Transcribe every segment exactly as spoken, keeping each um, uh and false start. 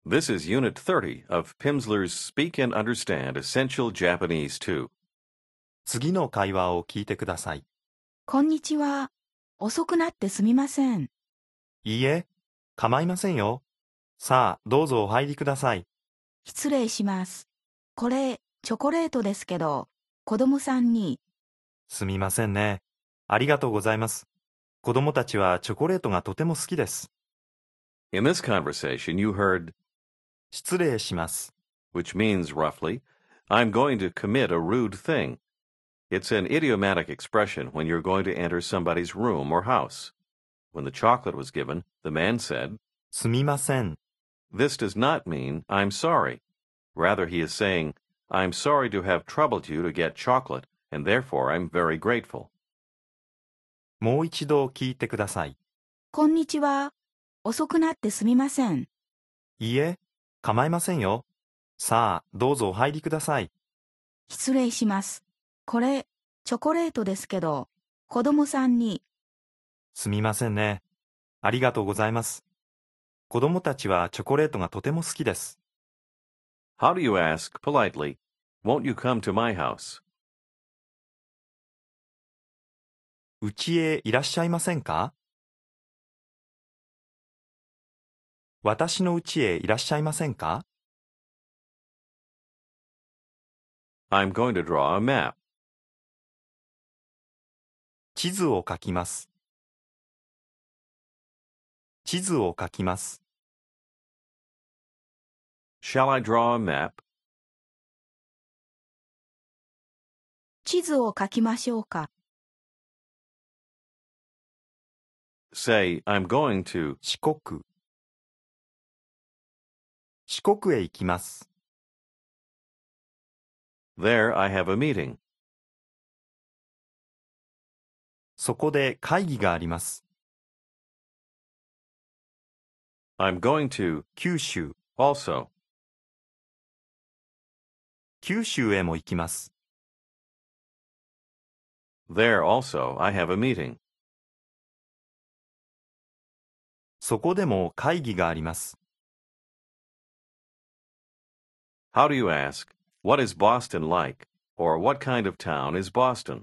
This is Unit thirty of Pimsleur's Speak and Understand Essential Japanese two. 次の会話を聞いてください。 こんにちは。遅くなってすみません。 いいえ、構いませんよ。さあ、どうぞお入りください。 失礼します。これ、チョコレートですけど、子供さんに。 すみませんね。ありがとうございます。子供たちはチョコレートがとても好きです。 In this conversation, you heard 失礼します。 which means roughly, I'm going to commit a rude thing. It's an idiomatic expression when you're going to enter somebody's room or house. When the chocolate was given, the man said, すみません。 This does not mean I'm sorry. Rather, he is saying, I'm sorry to have troubled you to get chocolate, and therefore I'm very grateful. もう一度聞いてください。 こんにちは。遅くなってすみません。 いいえ、構いませんよ。さあ、どうぞお入りください。 失礼します。これ、チョコレートですけど、子供さんに。 すみませんね。ありがとうございます。子供たちはチョコレートがとても好きです。 How do you ask politely, won't you come to my house? うちへいらっしゃいませんか？私のうちへいらっしゃいませんか？ I'm going to draw a map. 地図を書きます。地図を書きます。 Shall I draw a map? 地図を書きましょうか。 Say, I'm going to 四国。四国へ行きます。 There I have a meeting. そこで会議があります。 I'm going to 九州。 also. 九州へも行きます。 There also I have a meeting. そこでも会議があります。 How do you ask, what is Boston like? Or what kind of town is Boston?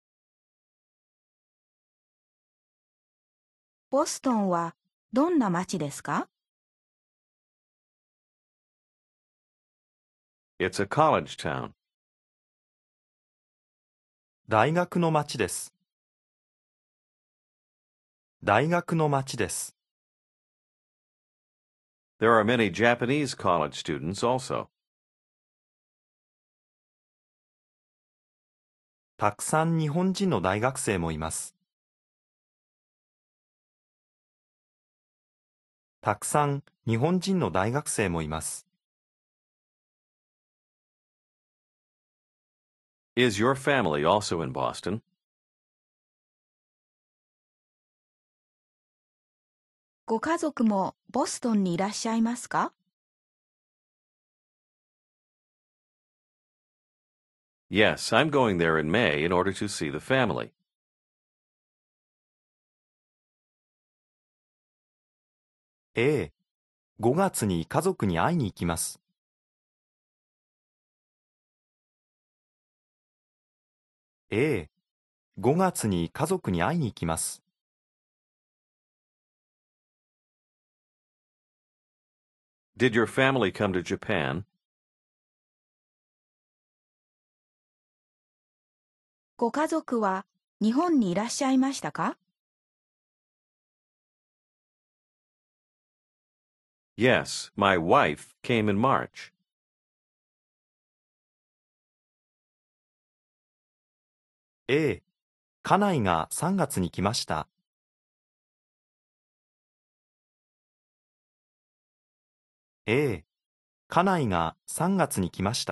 ボストンはどんな街ですか？ It's a college town. 大学の町です。大学の町です。 There are many Japanese college students also. たくさん日本人の大学生もいます。たくさん日本人の大学生もいます。 Is your family also in Boston? ご家族もボストンにいらっしゃいますか？ Yes, I'm going there in May in order to see the family. ええ、ごがつに家族に会いに行きます。ええ、ごがつに家族に会いに行きます。 Did your family come to Japan? ご家族は日本にいらっしゃいましたか？ Yes, my wife came in March. ええ、家内がさんがつに来ました。ええ、家内がさんがつに来ました。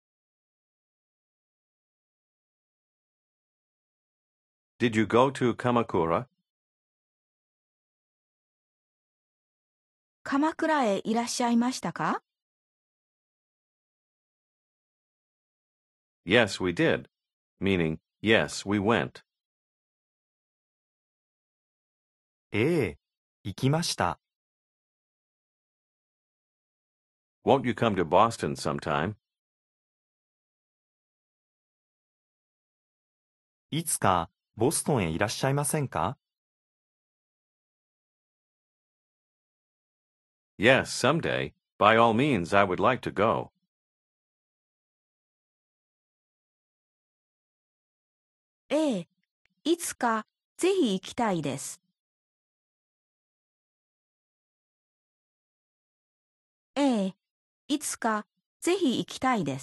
Did you go to Kamakura? 鎌倉へいらっしゃいましたか？ Yes, we did. Meaning, yes, we went. ええ、行きました。 Won't you come to Boston sometime? いつかボストンへいらっしゃいませんか？ Yes, someday. By all means, I would like to go. ええ、いつかぜひ行きたいです。ええ、いつかぜひ行きたいです。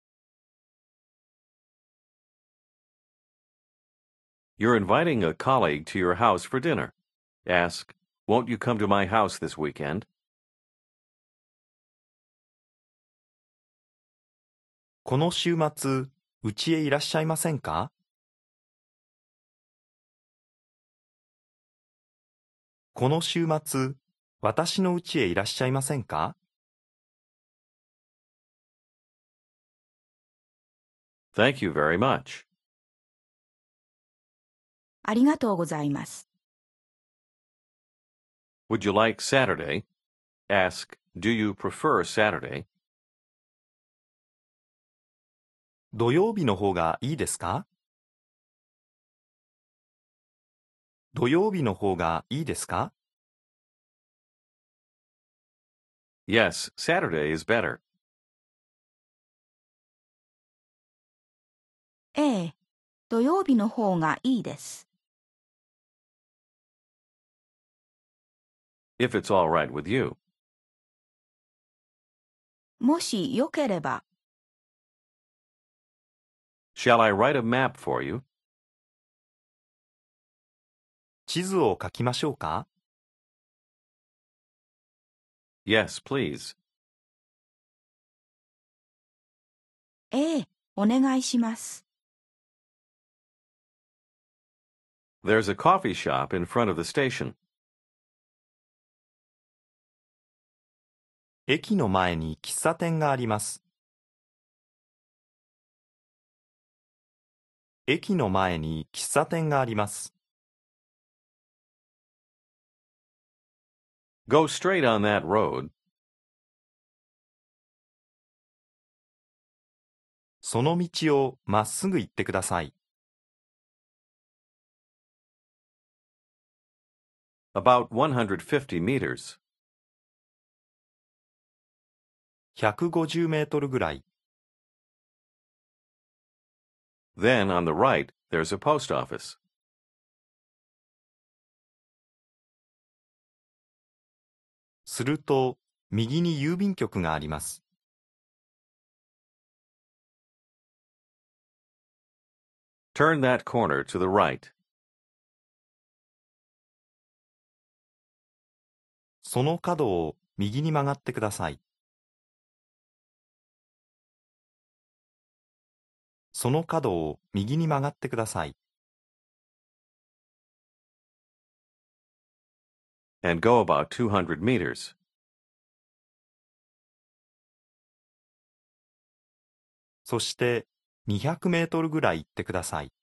You're inviting a colleague to your house for dinner. Ask, won't you come to my house this weekend? この週末、うちへいらっしゃいませんか？この週末、私の家へいらっしゃいませんか？ Thank you very much. ありがとうございます。 Would you like Saturday? Ask, do you prefer Saturday? 土曜日の方がいいですか？土曜日の方がいいですか？ Yes, Saturday is better. ええ、土曜日の方がいいです。 If it's all right with you. もしよければ、 Shall I write a map for you? 地図を書きましょうか？ Yes, please. ええ、お願いします。 There's a coffee shop in front of the station. 駅の前に喫茶店があります。駅の前に喫茶店があります。 Go straight on that road. その道をまっすぐ行ってください。 About one hundred fifty meters. ひゃくごじゅうメートルぐらい。 Then on the right, there's a post office. すると、右に郵便局があります。 Turn that corner to the right. その角を右に曲がってください。その角を右に曲がってください。 And go about two hundred meters. そしてにひゃくメートルぐらい行ってください。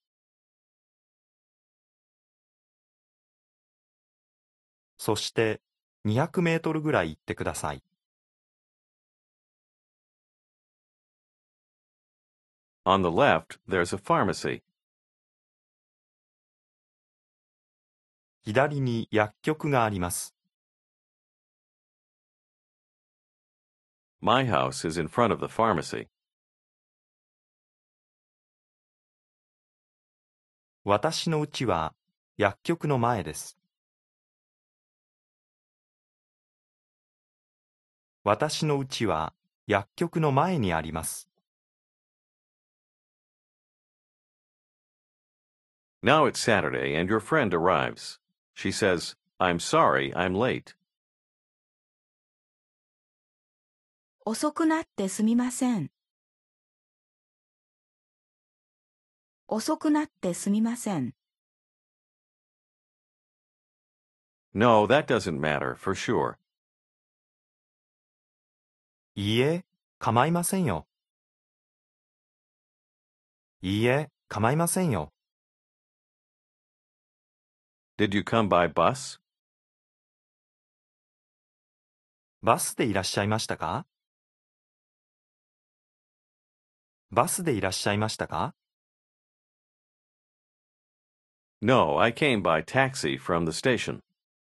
そしてにひゃくメートルぐらい行ってください。 On the left, there's a pharmacy. 左に薬局があります。 My house is in front of the pharmacy. 私の家は薬局の前です。私の家は薬局の前にあります。 Now it's Saturday and your friend arrives. She says, I'm sorry, I'm late. 遅くなってすみません。遅くなってすみません。 No, that doesn't matter, for sure. いいえ、構いませんよ。いいえ、構いませんよ。 Did you come by bus? バスでいらっしゃいましたか？ バスでいらっしゃいましたか？ No, I came by taxi from the station.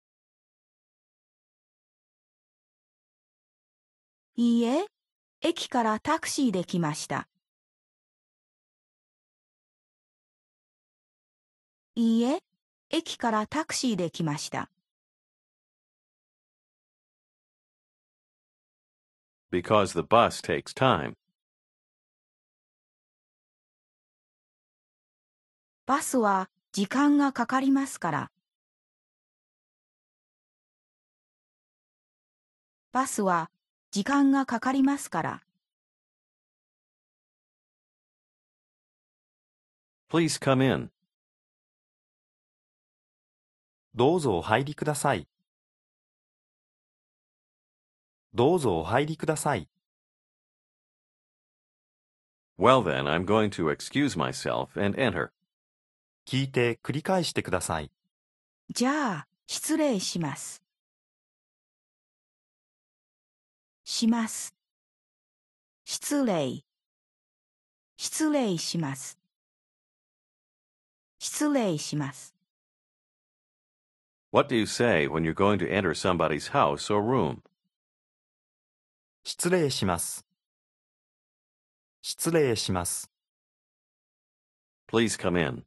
いいえ、駅からタクシーで来ました。いいえ、駅からタクシーで来ました。 Because the bus takes time. バスは時間がかかりますから。バスは時間がかかりますから。 Please come in. どうぞお入りください。どうぞお入りください。 Well then, I'm going to excuse myself and enter. 聞いて繰り返してください。 じゃあ、失礼します。します。失礼。失礼します。失礼します。 What do you say when you're going to enter somebody's house or room? 失礼します。失礼します。 Please come in.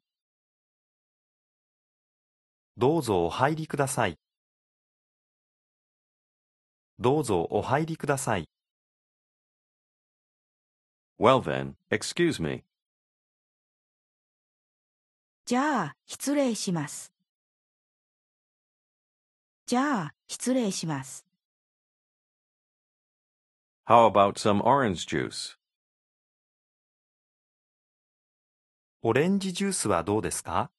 どうぞお入りください。どうぞお入りください。 Well then, excuse me. じゃあ、失礼します。じゃあ、失礼します。 How about some orange juice? オレンジジュースはどうですか？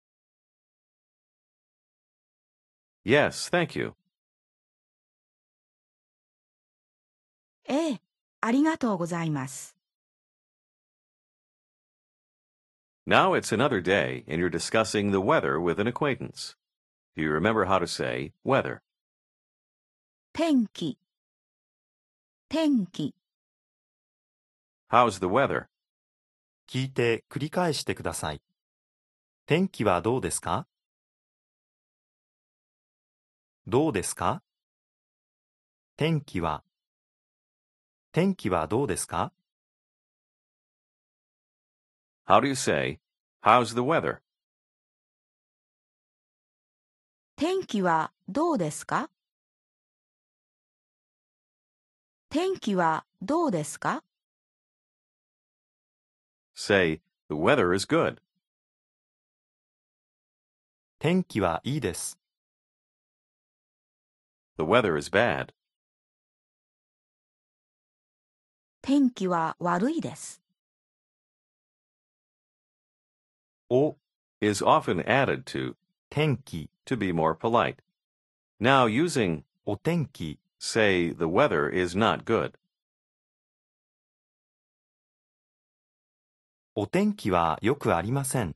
Yes, thank you. ええ、ありがとうございます。 Now it's another day, and you're discussing the weather with an acquaintance. Do you remember how to say weather? 天気。天気。 How's the weather? 聞いて繰り返してください。天気はどうですか？どうですか？天気は。天気はどうですか？ How do you say, how's the weather? 天気はどうですか？天気はどうですか？ Say, the weather is good. 天気はいいです。 The weather is bad. 天気は悪いです。 お、 Is often added to 天気、 to be more polite. Now using お天気、 say the weather is not good. お天気はよくありません。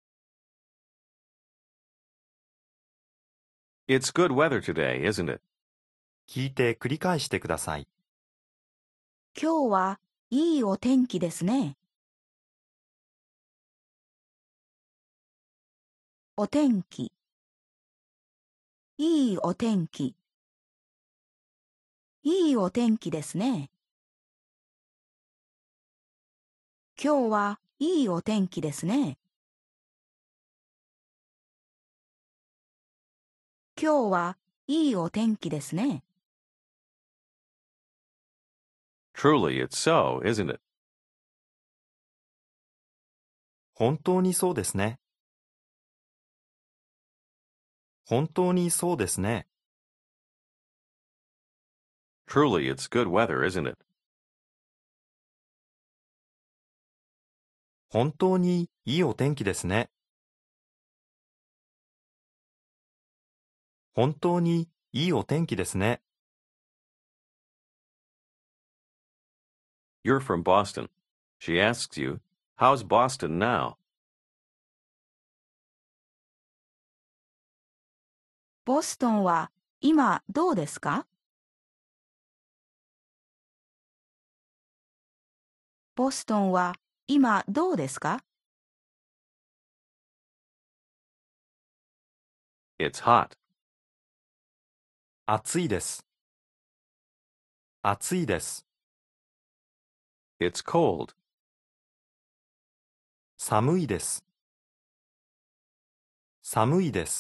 It's good weather today, isn't it? 聞いて繰り返してください。 今日はいいお天気ですね。お天気。いいお天気。いいお天気ですね。今日はいいお天気ですね。今日はいいお天気ですね。 Truly, it's so, isn't it? 本当にそうですね。本当にそうですね。 Truly, it's good weather, isn't it? 本当にいいお天気ですね。本当にいいお天気ですね。 You're from Boston. She asks you, how's Boston now? ボストンは今どうですか？ ボストンは今どうですか？ It's hot. 暑いです。暑いです。 It's cold. 寒いです。寒いです。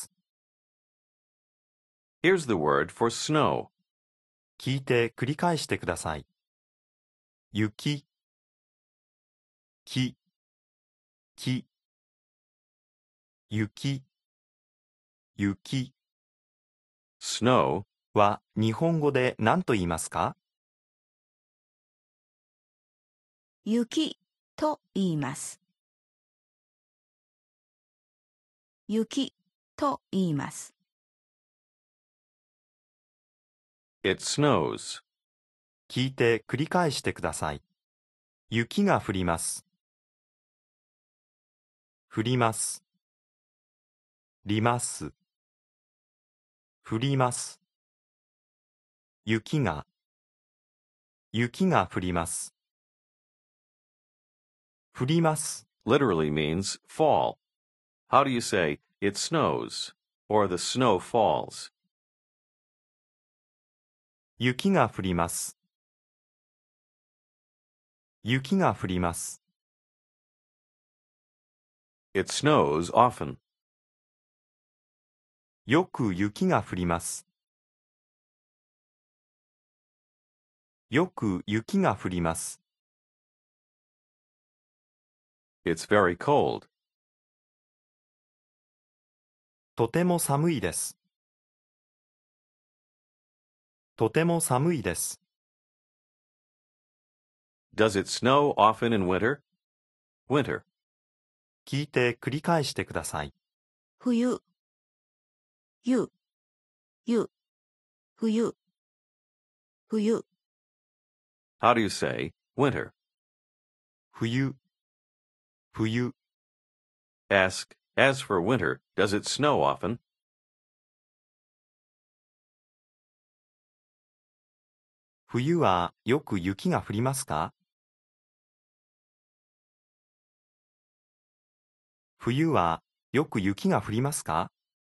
Here's the word for snow. 聞いて繰り返してください。雪、き、き、雪、雪 Snow は日本語で何と言いますか？ 雪と言います。雪と言います。 It snows. 聞いて繰り返してください。雪が降ります。降ります。ります。降ります。雪が、雪が降ります。降ります。 Literally means fall. How do you say it snows or the snow falls? 雪が降ります。雪が降ります。 It snows often. よく雪が降ります。よく雪が降ります。 It's very cold. とても寒いです。とても寒いです。 Does it snow often in winter? Winter. 聞いて繰り返してください。 冬、ゆ、ゆ、冬、冬。 How do you say winter? 冬、冬。 Ask, as for winter, does it snow often? 冬はよく雪が降りますか？冬はよく雪が降りますか？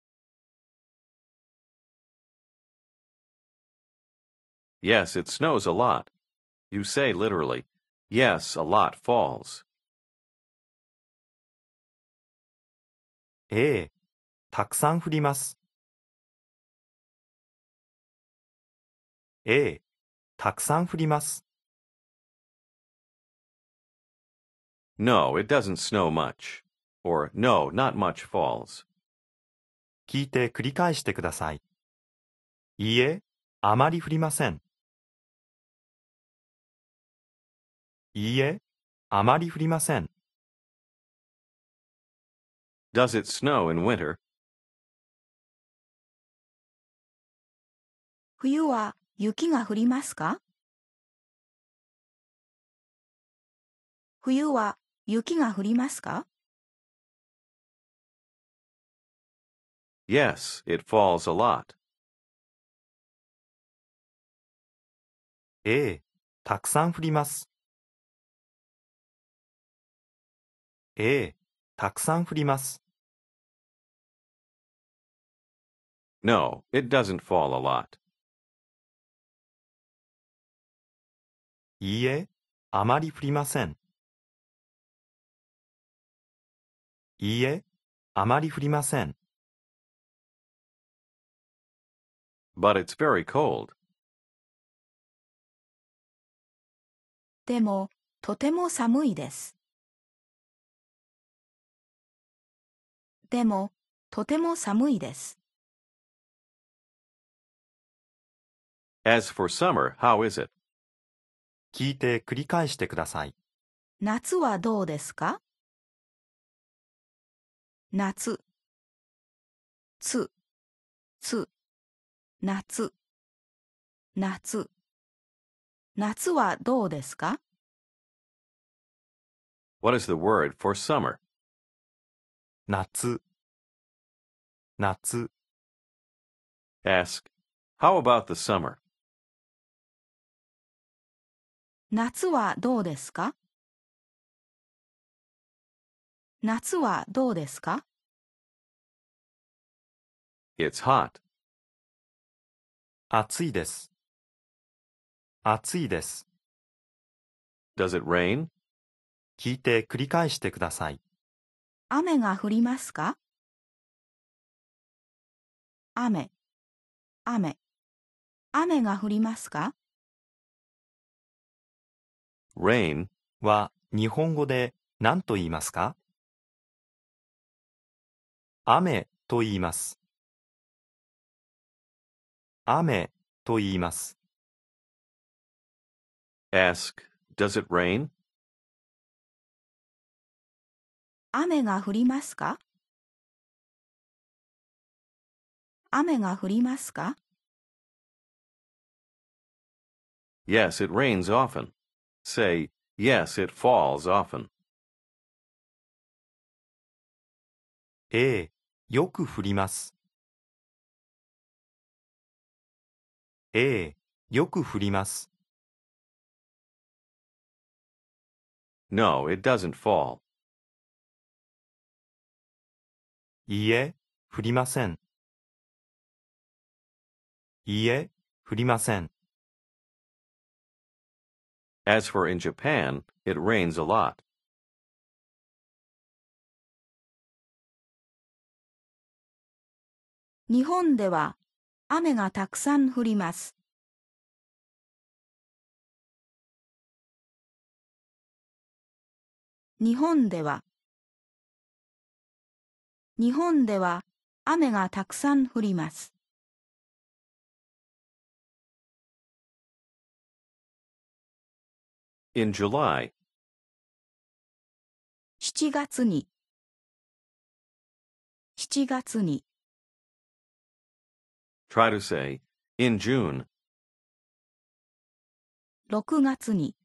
Yes, it snows a lot. You say literally, yes, a lot falls. ええ、たくさん降ります。ええ、たくさん降ります。 No, it doesn't snow much. Or, no, not much falls. 聞いて繰り返してください。いいえ、あまり降りません。いいえ、あまり降りません。 Does it snow in winter? 冬は雪が降りますか？冬は雪が降りますか？ Yes, it falls a lot. ええ、たくさん降ります。ええ、たくさん降ります。 No, it doesn't fall a lot. いいえ、あまり降りません。いいえ、あまり降りません。 But it's very cold. でも、とても寒いです。でも、とても寒いです。 As for summer, how is it? 聞いて繰り返してください。 夏はどうですか？夏、つ、つ、夏、夏。夏はどうですか？ What is the word for summer? 夏、夏。 Ask, how about the summer? 夏はどうですか？ 夏はどうですか？ It's hot. 暑いです。暑いです。 Does it rain? 聞いて繰り返してください。 雨が降りますか？雨、雨、雨が降りますか？ Rain は日本語で何と言いますか？雨と言います。雨と言います。 Ask, does it rain? 雨が降りますか？雨が降りますか？ Yes, it rains often. Say, yes, it falls often. ええ、よく降ります。ええ、よく降ります。 No, it doesn't fall. いいえ、降りません。いいえ、降りません。 As for in Japan, it rains a lot. 日本では雨がたくさん降ります。日本では日本では雨がたくさん降ります。 In July, しちがつにしちがつに try to say, in June, ろくがつに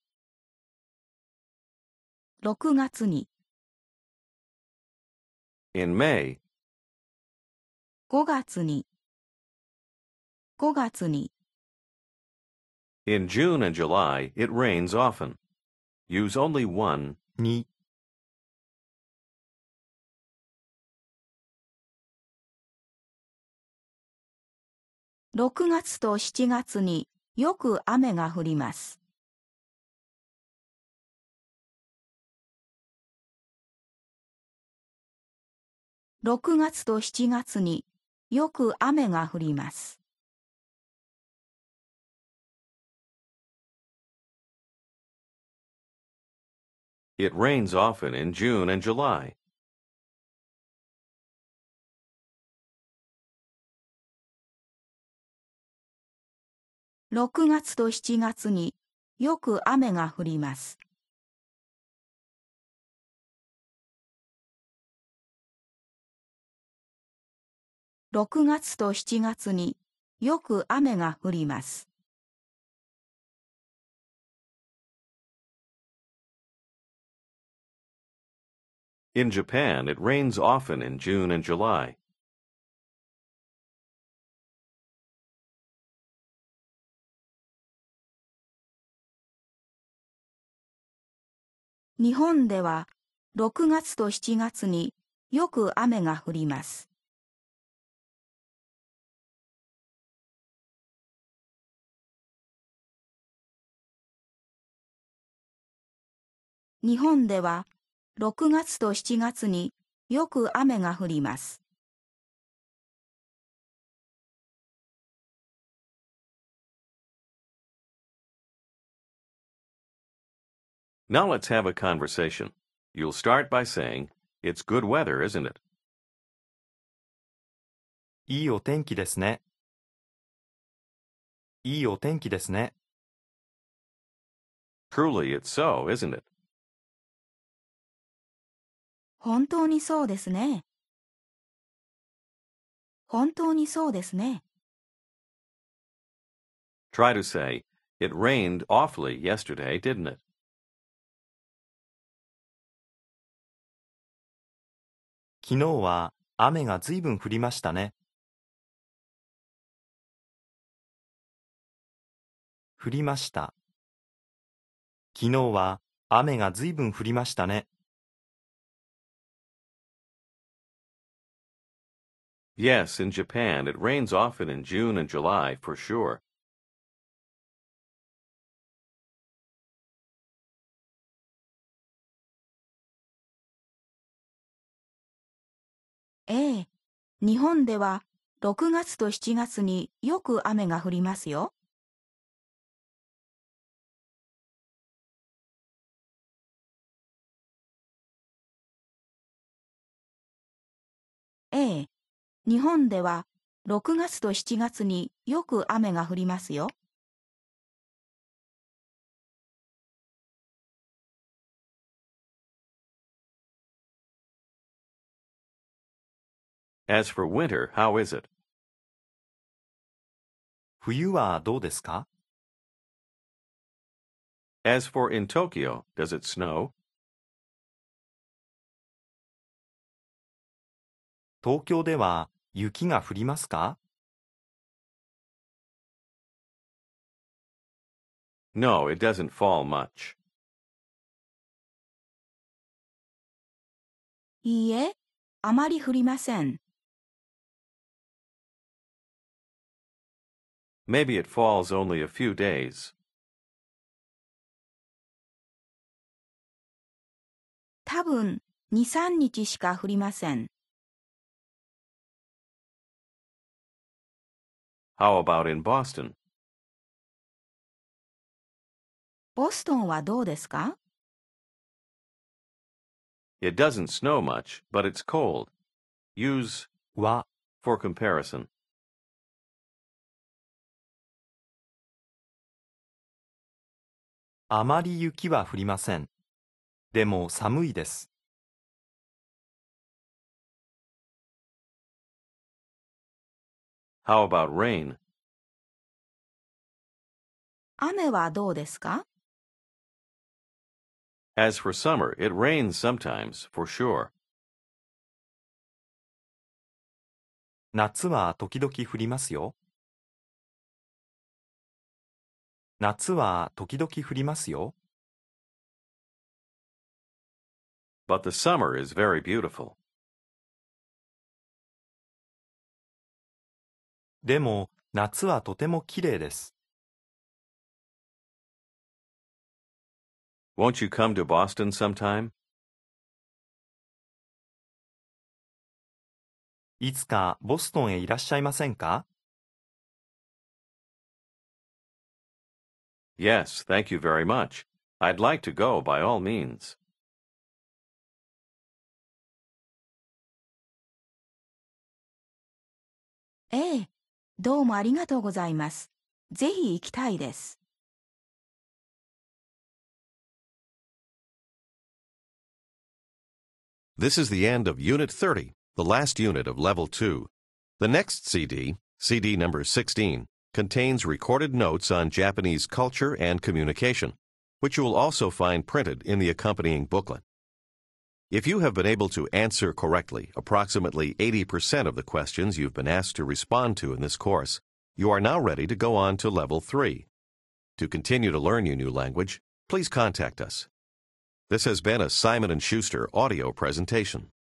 ろくがつに in May, ごがつにごがつに in June and July, it rains often. Use only one, に、 ろくがつとしちがつによく雨が降ります。ろくがつとしちがつによく雨が降ります。 it rains often in June and July. ろくがつとしちがつによく雨が降ります。ろくがつとしちがつによく雨が降ります。 In Japan, it rains often in June and July. 日本ではろくがつとしちがつによく雨が降ります。日本ではろくがつとしちがつによく雨が降ります。 Now let's have a conversation. You'll start by saying, it's good weather, isn't it? いいお天気ですね。いいお天気ですね。 Truly, it's so, isn't it? 本当にそうですね。本当にそうですね。 Try to say, it rained awfully yesterday, didn't it? 昨日は雨がずいぶん降りましたね。降りました。昨日は雨がずいぶん降りましたね。 Yes, in Japan, it rains often in June and July for sure. ええ、日本ではろくがつとしちがつによく雨が降りますよ。ええ、日本ではろくがつとしちがつによく雨が降りますよ。 As for winter, how is it? 冬はどうですか？ As for in Tokyo, does it snow? 東京では雪が降りますか？ No, it doesn't fall much. いいえ、あまり降りません。 Maybe it falls only a few days. 多分に、さんにちしか降りません。 How about in Boston? ボストンはどうですか？ It doesn't snow much, but it's cold. Use は for comparison. あまり雪は降りません。でも寒いです。 How about rain? 雨はどうですか？ As for summer, it rains sometimes, for sure. 夏は時々降りますよ。夏は時々降りますよ。 But the summer is very beautiful. でも夏はとてもきれいです。 Won't you come to Boston sometime? いつかボストンへいらっしゃいませんか？ Yes, thank you very much. I'd like to go by all means. ええ、どうもありがとうございます。ぜひ行きたいです。 This is the end of Unit thirty, the last unit of Level two. The next C D, C D number sixteen, contains recorded notes on Japanese culture and communication, which you will also find printed in the accompanying booklet. If you have been able to answer correctly approximately eighty percent of the questions you've been asked to respond to in this course, you are now ready to go on to Level three. To continue to learn your new language, please contact us. This has been a Simon and Schuster audio presentation.